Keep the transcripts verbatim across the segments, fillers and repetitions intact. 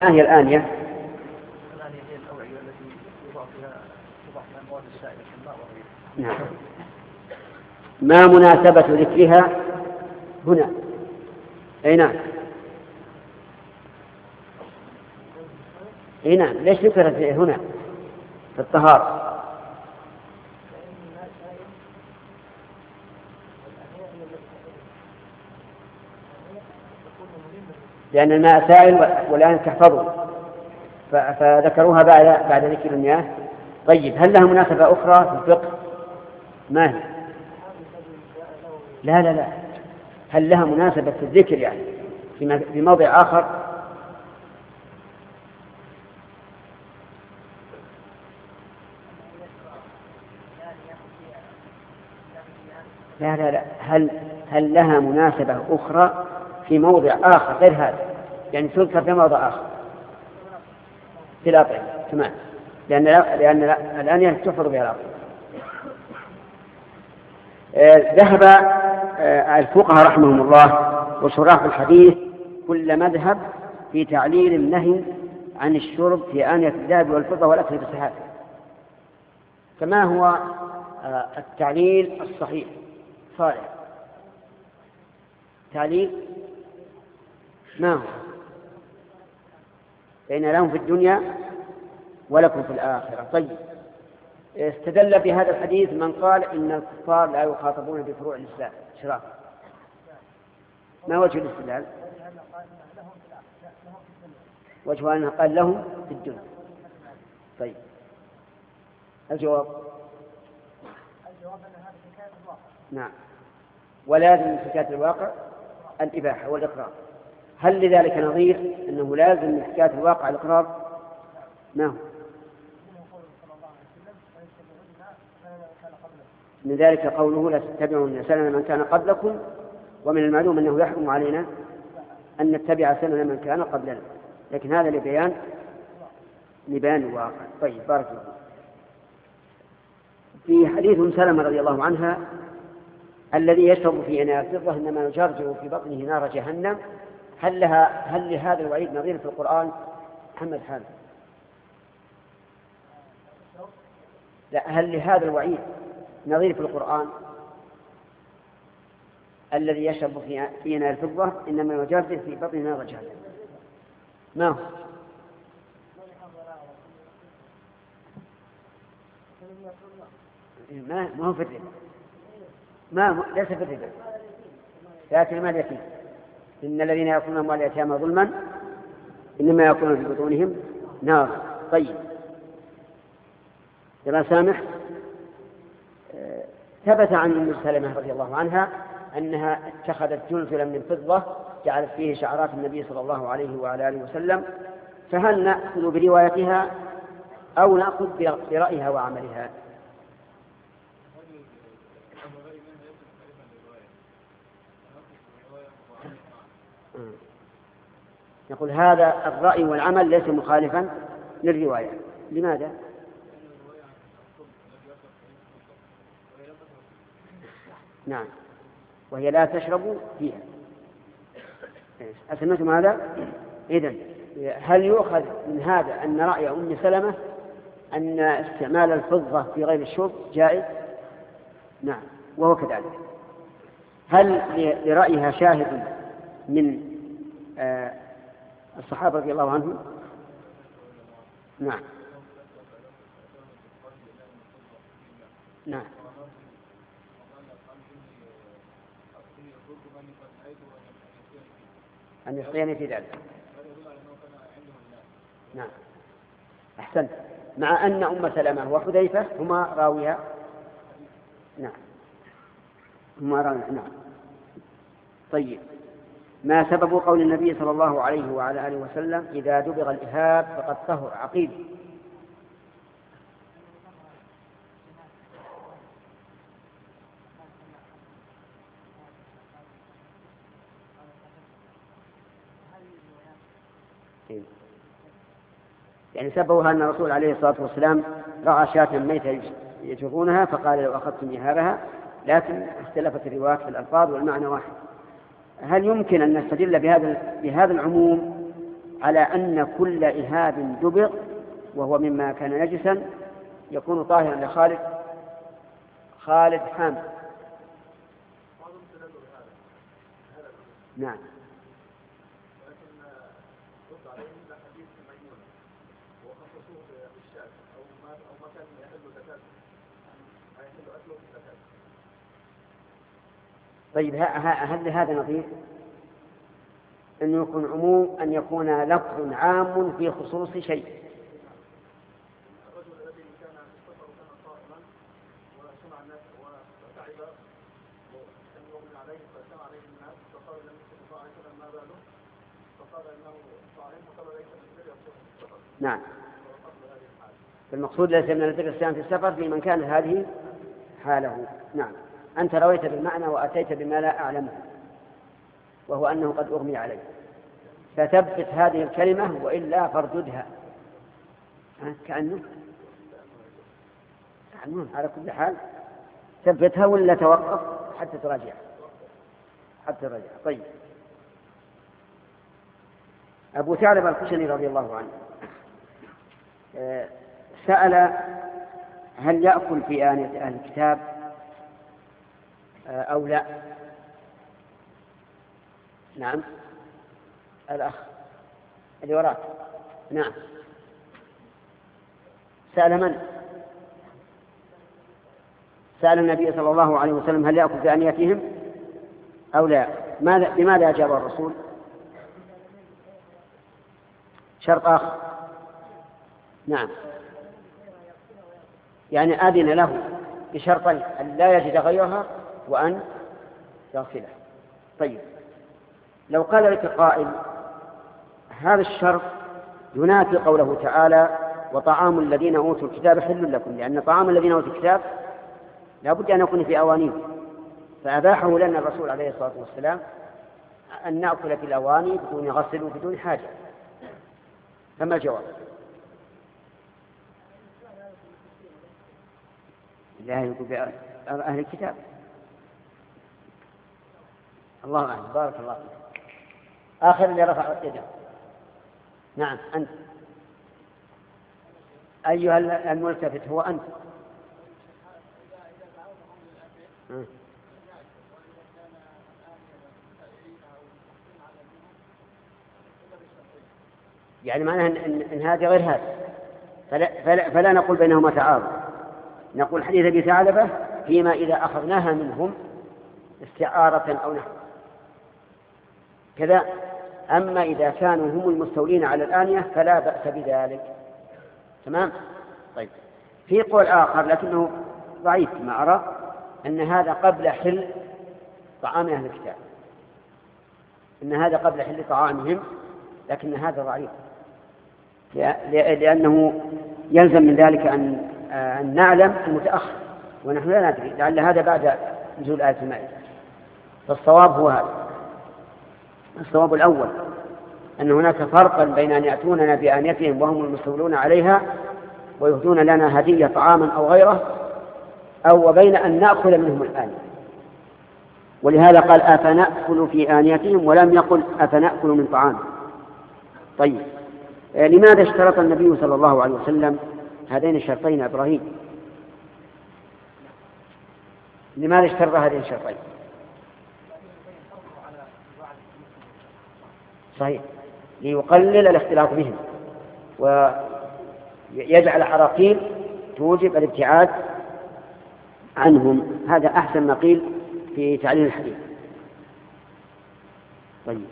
ما هي الآنية؟ الآنية هي الأوعية التي يضع فيها يضع فيها المواد السائلة كالماء وغيره. نعم. ما مناسبة ذكرها هنا؟ أي نعم. أي نعم. ليش ذكرت هنا في الطهارة؟ لأن الماء سائل والآن تحفظه فذكروها بعد بعد ذكر المياه. طيب، هل لها مناسبة أخرى في الفقه؟ ما هي؟ لا لا لا هل لها مناسبة في الذكر يعني في موضع آخر؟ لا لا لا هل هل لها مناسبة أخرى في موضع آخر غير هذا؟ يعني تذكر في موضع آخر في الأطعمة. تمام. لأن لأن الآن تحفظ بها الأطعمة. ذهب الفقهاء رحمهم الله وشراح الحديث كل مذهب في تعليل النهي عن الشرب في آنية الذهب والفضة والأكل بالسحاب. كما هو التعليل الصحيح صالح؟ تعليل ما هو؟ بين لهم في الدنيا ولكم في الآخرة. طيب، استدل بهذا الحديث من قال إن الكفار لا يخاطبون بفروع الإسلام. شراف، ما وجه الاستدلال؟ وجه أنه قال لهم في الدنيا. طيب، الجواب؟ الجواب أن هذا حكاية الواقع. نعم، ولازم من حكاية الواقع الإباحة والإقرار. هل لذلك نظير أنه لازم من حكاية الواقع الإقرار؟ نعم. من ذلك قوله لا تتبعون سنن من كان قبلكم، ومن المعلوم أنه يحرم علينا أن نتبع سنن من كان قبلنا، لكن هذا لبيان لبيان الواقع. طيب، بارك الله. في حديث أم سلمة رضي الله عنها الذي يشرب في إناء الفضة إنما يجرجر في بطنه نار جهنم، هل لها هل لهذا الوعيد نظير في القرآن؟ محمد حامد. لا، هل لهذا الوعيد نظير في القرآن؟ الذي يشرب في إناء الفضة إنما يجرجر في بطنه نار جهنم، ما هو؟ ما ما هو في الربا، ما ليس في الربا، لكن ما اليتيم. إن الذين يأكلون أموال اليتامى ظلما إنما يأكلون في بطونهم نار. طيب يا سامح، ثبت عن أم سلمة رضي الله عنها أنها اتخذت جلجلا من فضة جعلت فيه شعرات النبي صلى الله عليه وعلى آله وسلم، فهل نأخذ بروايتها أو نأخذ برأيها وعملها؟ يقول هذا الرأي والعمل ليس مخالفا للرواية. لماذا؟ نعم، وهي لا تشرب فيها. أسمعتم هذا؟ إذن هل يؤخذ من هذا أن رأي أم سلمة أن استعمال الفضة في غير الشرب جائز؟ نعم، وهو كذلك. هل لرأيها شاهد من آه الصحابة رضي الله عنهم؟ نعم نعم أن يحصيني في ذلك. نعم، أحسنت. مع أن أم سلمة وحذيفة هما راويها. نعم، هما راويها. نعم. طيب، ما سبب قول النبي صلى الله عليه وعلى آله وسلم إذا دبغ الإهاب فقد طهر؟ عقيل. يعني سببها أن الرسول عليه الصلاة والسلام رأى شاة ميتة يجرونها فقال لو أخذتم إهابها، لكن اختلفت الروايات في الألفاظ والمعنى واحد. هل يمكن أن نستدل بهذا بهذا العموم على أن كل إهاب دبر وهو مما كان نجسا يكون طاهرا لخالد خالد حامد. نعم. طيب هل هذا نظير أن يكون عموم أن يكون لفظ عام في خصوص شيء؟ الرجل الذي كان يسافر وكان صائما وسمع الناس وتعب وكان يؤمن عليه فسمع عليه الناس فقال النبي صلى الله عليه وسلم ما باله فقال انه صائم فقال ليس من البر يصوم في السفر. نعم. المقصود ليس من البر الصيام في السفر في من كانت هذه حاله. نعم. أنت رويت بالمعنى وأتيت بما لا أعلمه وهو أنه قد أغمي عليه، فثبت هذه الكلمة وإلا فارددها. كأنه كأنه على كل حال ثبتها ولا توقف حتى تراجع حتى تراجع. طيب. أبو ثعلبة الخشني رضي الله عنه سأل هل يأكل في آنية أهل الكتاب أو لا؟ نعم. الأخ اللي وراك. نعم. سأل من؟ سأل النبي صلى الله عليه وسلم هل يأكل في آنيتهم أو لا؟ ماذا بماذا أجاب الرسول؟ شرط آخر. نعم. يعني أذن له بشرطين أن لا يجد غيرها وأن يغسله. طيب. لو قال لك قائل هذا الشرط ينافي قوله تعالى وطعام الذين أوتوا الكتاب حل لكم، لأن طعام الذين أوتوا الكتاب لا بد أن يكون في أوانيه، فأباحه لنا الرسول عليه الصلاة والسلام أن نأكل في الأواني بدون غسل وبدون حاجة. فما الجواب؟ لا يقول بأهل الكتاب. الله أعلم. بارك الله فيك. آخر اللي رفع يده. نعم أنت أيها الملتفت هو أنت. يعني معناه إن, إن, إن هذا غير هذا، فلا, فلا, فلا نقول بينهما تعارض، نقول حديث أبي ثعلبة فيما إذا أخذناها منهم استعارة أو نحو كذا. أما إذا كانوا هم المستولين على الآنية فلا بأس بذلك. تمام. طيب. في قول آخر لكنه ضعيف ما أرى أن هذا قبل حل طعام أهل الكتاب، أن هذا قبل حل طعامهم، لكن هذا ضعيف لأنه يلزم من ذلك أن أن نعلم المتأخر ونحن لا ندري، لعل هذا بعد نزول آية المائدة. فالصواب هو هذا. الصواب الأول أن هناك فرقا بين أن يأتوننا بآنيتهم وهم المستولون عليها ويهدون لنا هدية طعاما أو غيره، أو وبين أن نأكل منهم الآن. ولهذا قال أفنأكل في آنيتهم ولم يقل أفنأكل من طعام. طيب. لماذا اشترط النبي صلى الله عليه وسلم هذين الشرطين إبراهيم؟ لماذا اشترط هذين الشرطين؟ صحيح. ليقلل الاختلاط بهم ويجعل حراقيل توجب الابتعاد عنهم. هذا أحسن ما قيل في تعليل الحديث. طيب.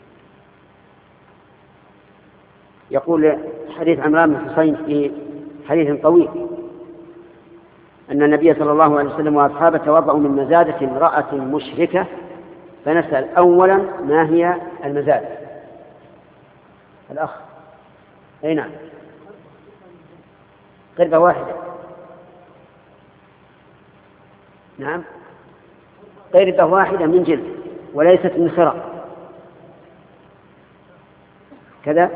يقول حديث عمران بن حسين في حديث طويل أن النبي صلى الله عليه وسلم وأصحابه توضأوا من مزادة امرأة مشركة، فنسأل أولا ما هي المزادة؟ الأخ. أي نعم. قربة واحدة. نعم. قربة واحدة من جلد وليست من خرق كذا.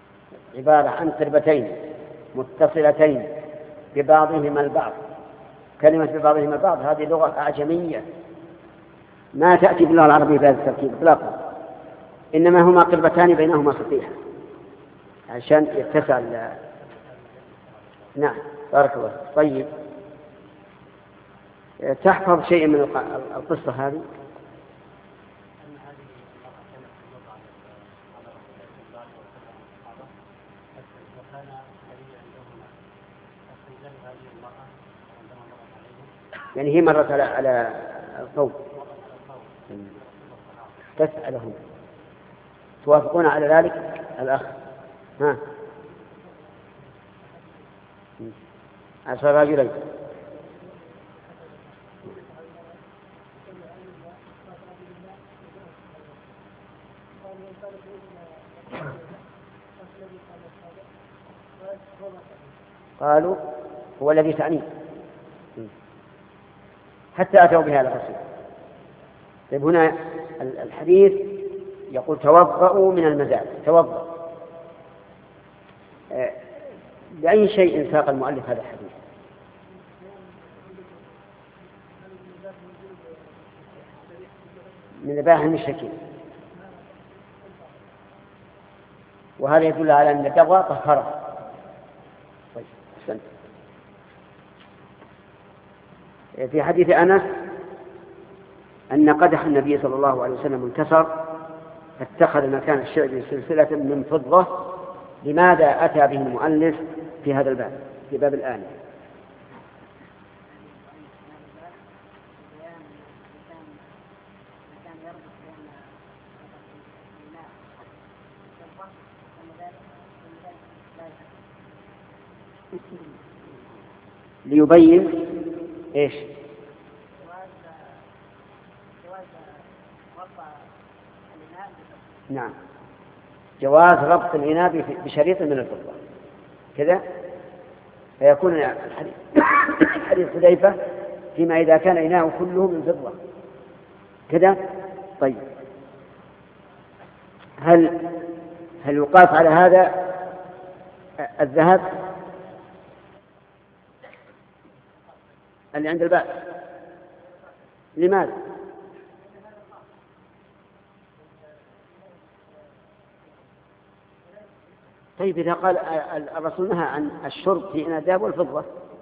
عبارة عن قربتين متصلتين ببعضهما البعض كلمة ببعضهم البعض هذه لغة أعجمية ما تأتي باللغة العربية بهذا التركيب إطلاقا، إنما هما قربتان بينهما صفيحة عشان يتسع. نعم بارك الله. طيب تحفظ شيء من القصة هذه؟ يعني هي مرت على على القوم تسألهم، توافقون على ذلك الأخ؟ ها عشر رجلين. قالوا هو الذي تعنيه حتى أتوا بها على الرسول. طيب هنا الحديث يقول توضأوا من المزاد، توضأ. بأي شيء ساق المؤلف هذا الحديث؟ من ذبائح المشركين، وهذا يدل على أن الدواء طهره. طيب أحسنت. في حديث أنس أن قدح النبي صلى الله عليه وسلم انكسر فاتخذ مكان الشعب سلسلة من فضة. لماذا أتى به المؤلف في هذا الباب، في باب الآن؟ ليبين إيش؟ نعم جواز ربط الإناء بشريط من الفضة كذا، فيكون الحديث حديث حذيفة فيما إذا كان إناء كله من فضة كذا. طيب هل هل يقاس على هذا الذهب اللي عند الباب؟ لماذا؟ طيب إذا قال الرسول نهى عن الشرب في إناء الذهب والفضة،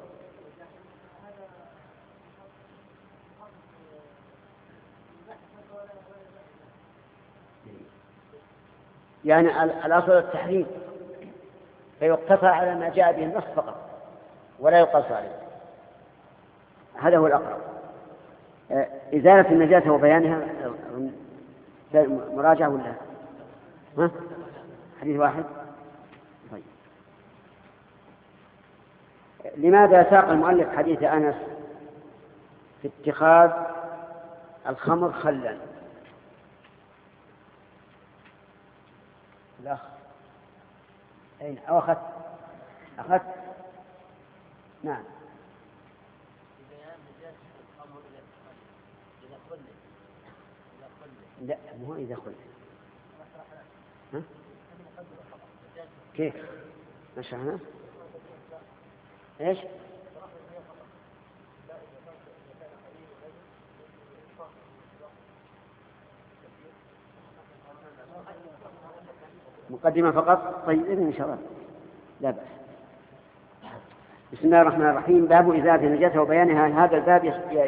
يعني الأصل التحريم، فيقتصر على ما جاء به النص فقط ولا يقاس عليه. هذا هو الأقرب. إزالة النجاسة وبيانها مراجعة ولا ها؟ حديث واحد. طيب لماذا ساق المؤلف حديث أنس في اتخاذ الخمر خلا؟ الأخ أين أو أخذت أخذت نعم. لا مو إذا خلت. ها؟ كيف نشرحنا؟ إيش؟ مقدمة فقط. طيب إذن إن شاء الله لا بأس. بسم الله الرحمن الرحيم. باب إزالة النجاسة وبيانها. هذا الباب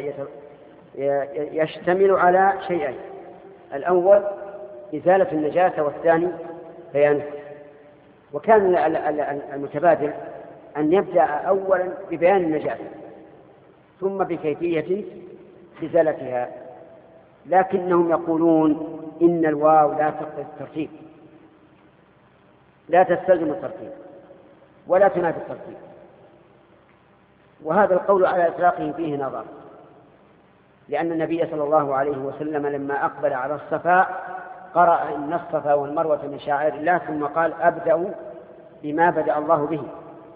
يشتمل على شيئين: الأول إزالة النجاسة، والثاني بيانها. وكان المتبادل أن يبدأ أولا ببيان النجاسة ثم بكيفية إزالتها، لكنهم يقولون إن الواو لا تقتضي الترتيب، لا تستلزم الترتيب ولا تنافي الترتيب، وهذا القول على إطلاقه فيه نظر، لأن النبي صلى الله عليه وسلم لما أقبل على الصفا قرأ إن الصفا والمروة من شعائر الله، ثم قال أبدأ بما بدأ الله به.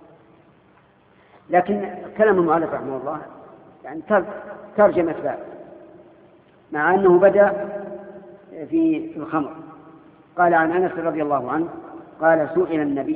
لكن كلام المؤلف رحمه الله يعني ترجمة باب، مع أنه بدأ في الخمر. قال عن أنس رضي الله عنه قال: سئل النبي